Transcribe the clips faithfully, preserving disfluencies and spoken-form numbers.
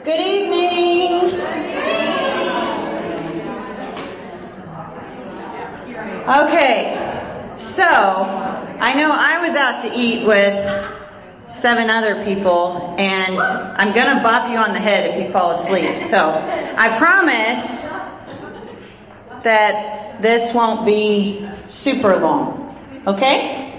Good evening. Okay, so I know I was out to eat with seven other people, and I'm going to bop you on the head if you fall asleep. So I promise that this won't be super long. Okay?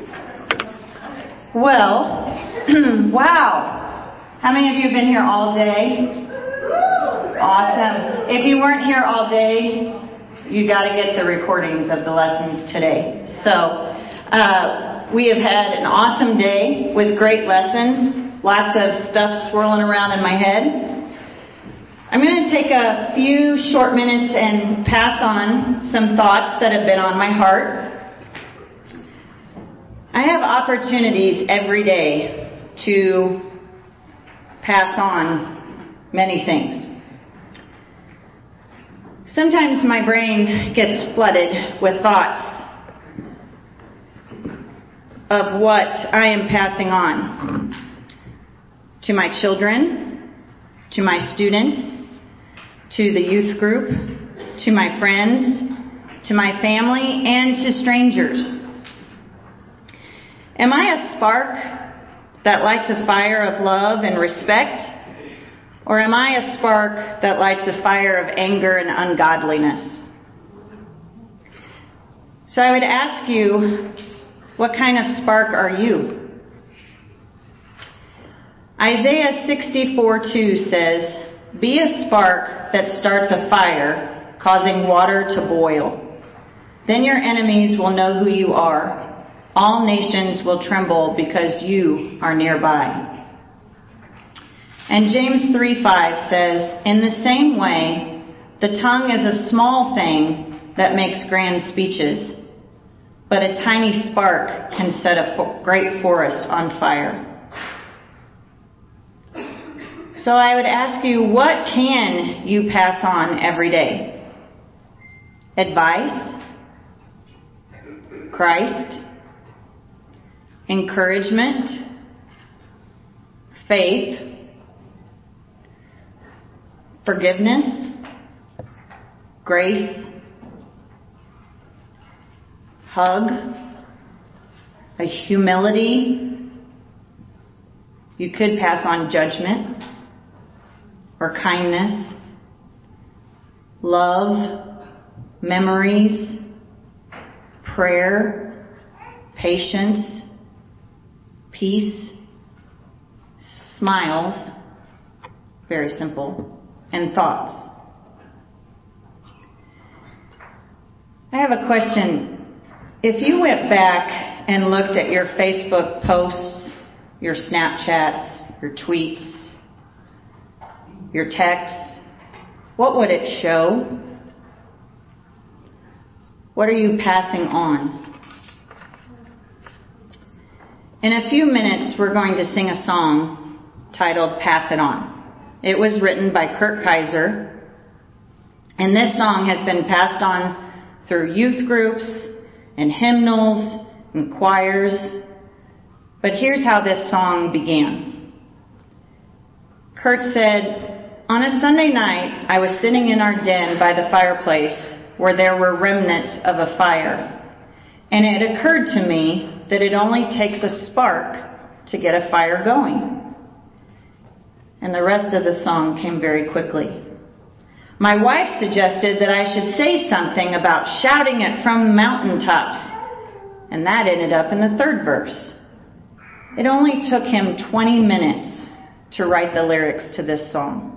Well, wow. How many of you have been here all day? Awesome. If you weren't here all day, you got to get the recordings of the lessons today. So, uh, we have had an awesome day with great lessons, lots of stuff swirling around in my head. I'm going to take a few short minutes and pass on some thoughts that have been on my heart. I have opportunities every day to pass on many things. Sometimes my brain gets flooded with thoughts of what I am passing on to my children, to my students, to the youth group, to my friends, to my family, and to strangers. Am I a spark that lights a fire of love and respect? Or am I a spark that lights a fire of anger and ungodliness? So I would ask you, what kind of spark are you? Isaiah sixty-four two says, "Be a spark that starts a fire, causing water to boil. Then your enemies will know who you are. All nations will tremble because you are nearby." And James three five says, "In the same way, the tongue is a small thing that makes grand speeches, but a tiny spark can set a fo- great forest on fire." So I would ask you, what can you pass on every day? Advice? Christ? Encouragement? Faith? Forgiveness? Grace? Hug? A humility? You could pass on judgment or kindness, love, memories, prayer, patience, peace, smiles, very simple, and thoughts. I have a question. If you went back and looked at your Facebook posts, your Snapchats, your tweets, your texts, what would it show? What are you passing on? In a few minutes, we're going to sing a song titled "Pass It On." It was written by Kurt Kaiser, and this song has been passed on through youth groups and hymnals and choirs. But here's how this song began. Kurt said, "On a Sunday night, I was sitting in our den by the fireplace where there were remnants of a fire, and it occurred to me that it only takes a spark to get a fire going." And the rest of the song came very quickly. My wife suggested that I should say something about shouting it from mountaintops, and that ended up in the third verse. It only took him twenty minutes to write the lyrics to this song.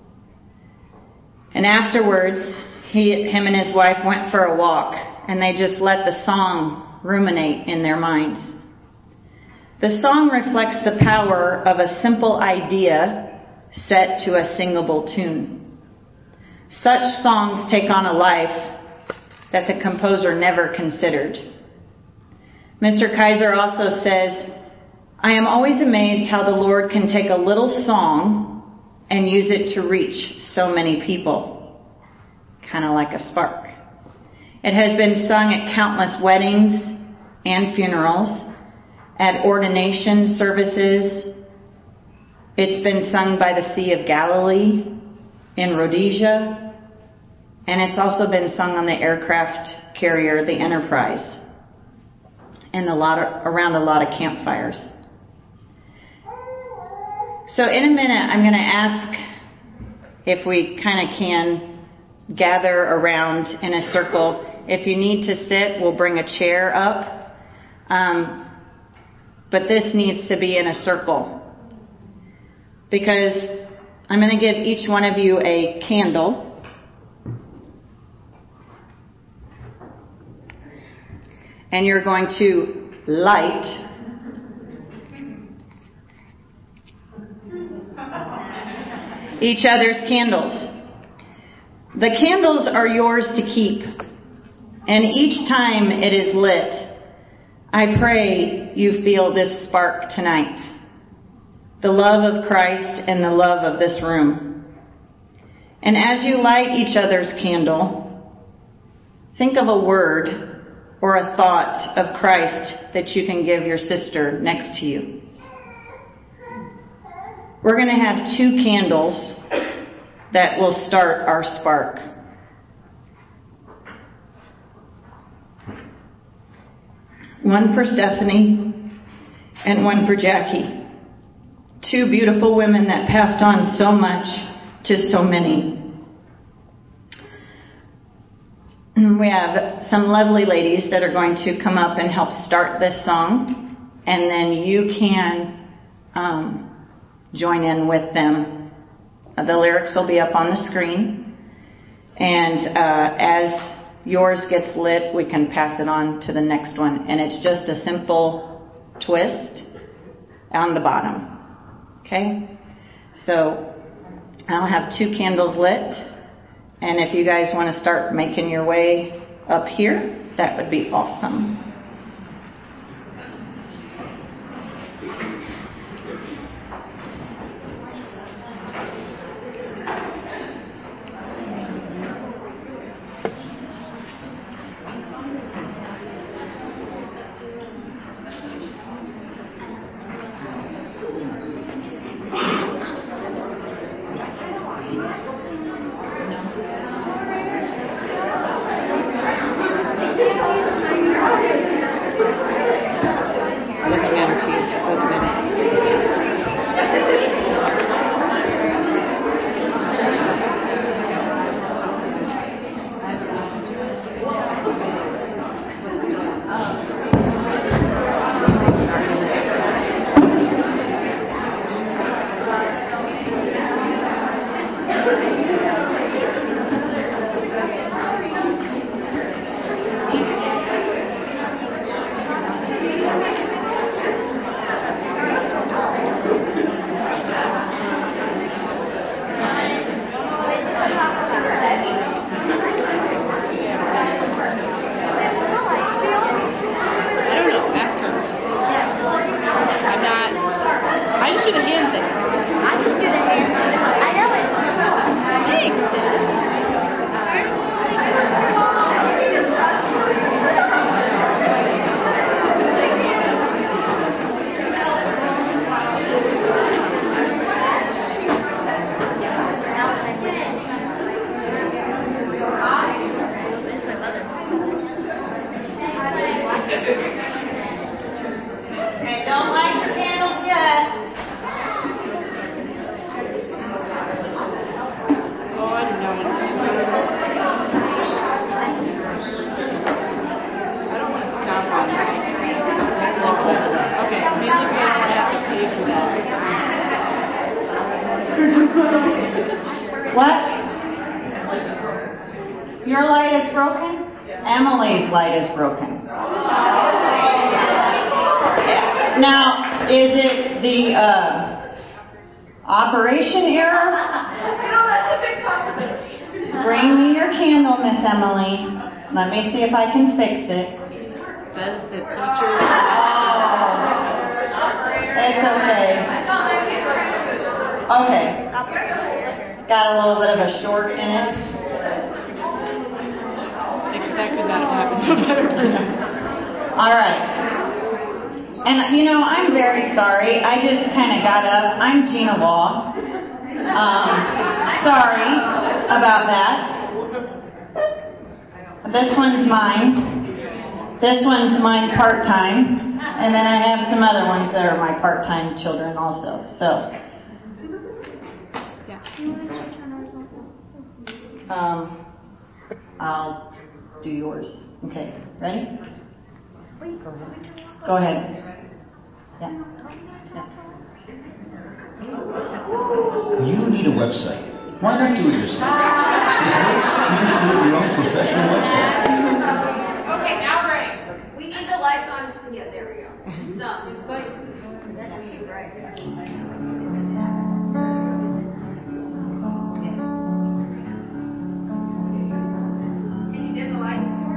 And afterwards, he, him and his wife went for a walk, and they just let the song ruminate in their minds. The song reflects the power of a simple idea set to a singable tune. Such songs take on a life that the composer never considered. Mister Kaiser also says, "I am always amazed how the Lord can take a little song and use it to reach so many people." Kind of like a spark. It has been sung at countless weddings and funerals, at ordination services, It's been sung by the Sea of Galilee in Rhodesia, and it's also been sung on the aircraft carrier, the Enterprise, and a lot of, around a lot of campfires. So in a minute, I'm going to ask if we kind of can gather around in a circle. If you need to sit, we'll bring a chair up. Um, but this needs to be in a circle, because I'm going to give each one of you a candle. And you're going to light each other's candles. The candles are yours to keep. And each time it is lit, I pray you feel this spark tonight. The love of Christ and the love of this room. And as you light each other's candle, think of a word or a thought of Christ that you can give your sister next to you. We're going to have two candles that will start our spark. One for Stephanie and one for Jackie. Two beautiful women that passed on so much to so many. We have some lovely ladies that are going to come up and help start this song, and then you can um, join in with them. The lyrics will be up on the screen, and uh, as yours gets lit, we can pass it on to the next one, and it's just a simple twist on the bottom. Okay? So I'll have two candles lit, and if you guys want to start making your way up here, that would be awesome. What? Your light is broken? Emily's light is broken. Now, is it the uh, operation error? Bring me your candle, Miss Emily. Let me see if I can fix it. Says the teacher. Oh, it's okay. Okay. Got a little bit of a short in it. That could not have happened to a better person. All right. And, you know, I'm very sorry. I just kind of got up. I'm Gina Law. Um, sorry about that. This one's mine. This one's mine part-time. And then I have some other ones that are my part-time children also. So, um, I'll do yours. Okay, ready? Go ahead. Yeah. Yeah. You need a website. Why not do it yourself? There's ways you can create your own professional website. Okay, now we're ready. We need the lights on. Yeah, there we go. Done. Can you dim the lights more?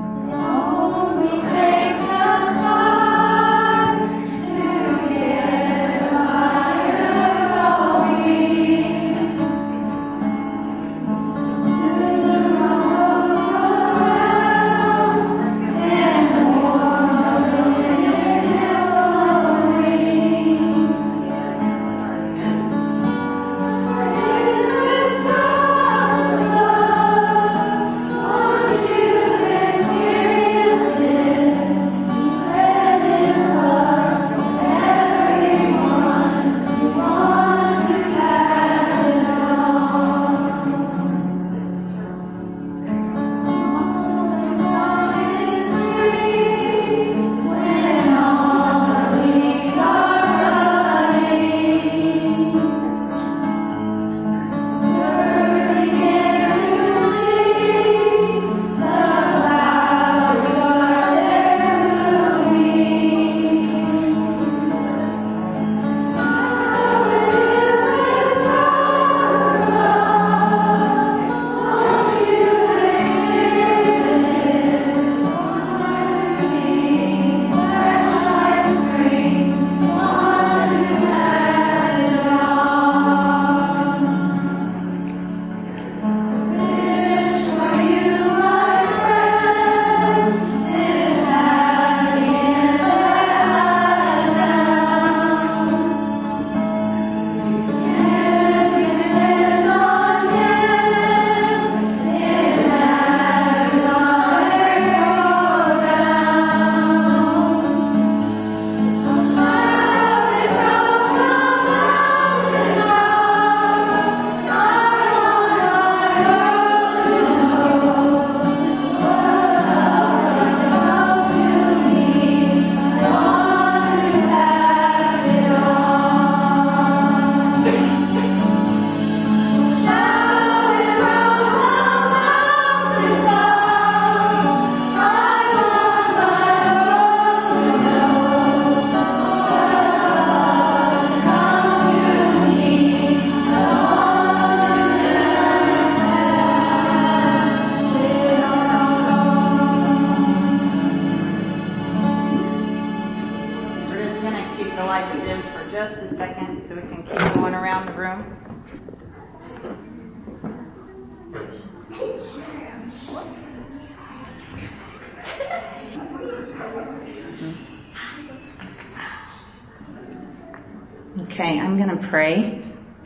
Okay, I'm going to pray.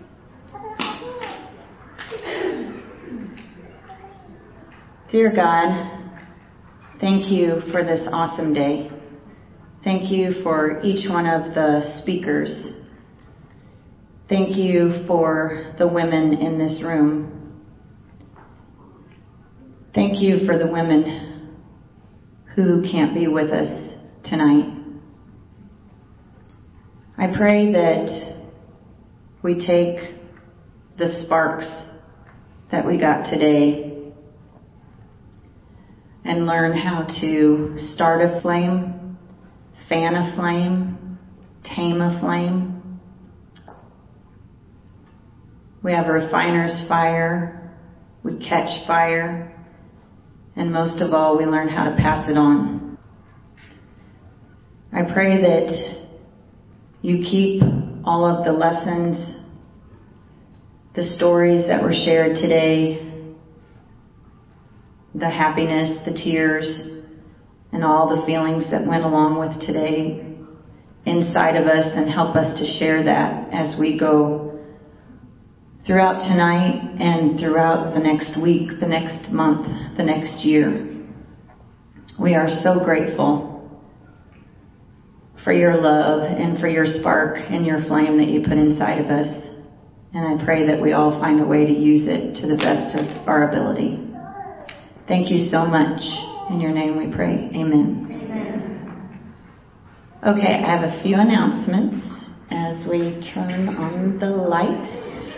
Dear God, thank you for this awesome day. Thank you for each one of the speakers. Thank you for the women in this room. Thank you for the women who can't be with us tonight. I pray that we take the sparks that we got today and learn how to start a flame, fan a flame, tame a flame. We have a refiner's fire, we catch fire, and most of all, we learn how to pass it on. I pray that you keep all of the lessons, the stories that were shared today, the happiness, the tears, and all the feelings that went along with today. inside of us and help us to share that as we go throughout tonight and throughout the next week, the next month, the next year. We are so grateful for your love and for your spark and your flame that you put inside of us. And I pray that we all find a way to use it to the best of our ability. Thank you so much. In your name we pray. Amen. Okay, I have a few announcements as we turn on the lights.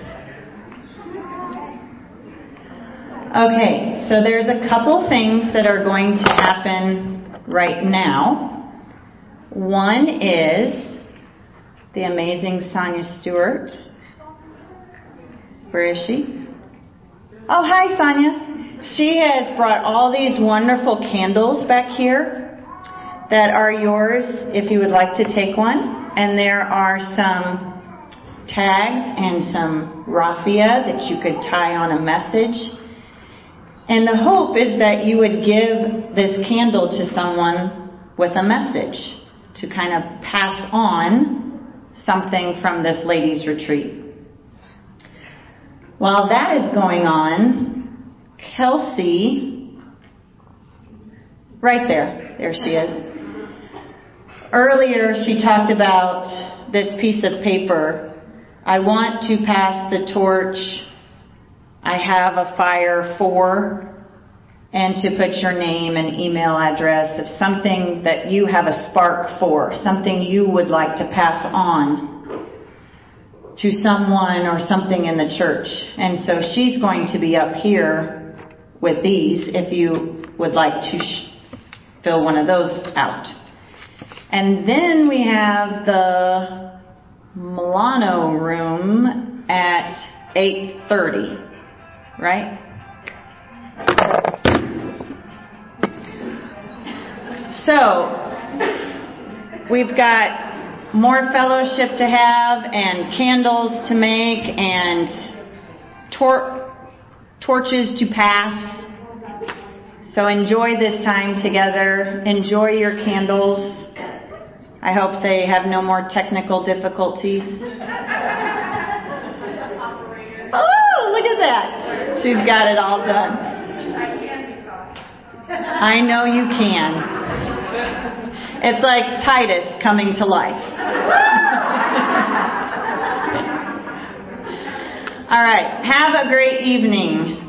Okay, so there's a couple things that are going to happen right now. One is the amazing Sonia Stewart. Where is she? Oh, hi, Sonia. She has brought all these wonderful candles back here that are yours if you would like to take one. And there are some tags and some raffia that you could tie on a message. And the hope is that you would give this candle to someone with a message to kind of pass on something from this ladies' retreat. While that is going on, Kelsey, right there, there she is. Earlier she talked about this piece of paper. I want to pass the torch. I have a fire for, and to put your name and email address of something that you have a spark for, something you would like to pass on to someone or something in the church. And so she's going to be up here with these if you would like to sh- fill one of those out. And then we have the Milano room at eight thirty, right? So, we've got more fellowship to have and candles to make and tor- torches to pass. So enjoy this time together. Enjoy your candles. I hope they have no more technical difficulties. Oh, look at that. She's got it all done. I know you can. It's like Titus coming to life. All right. Have a great evening.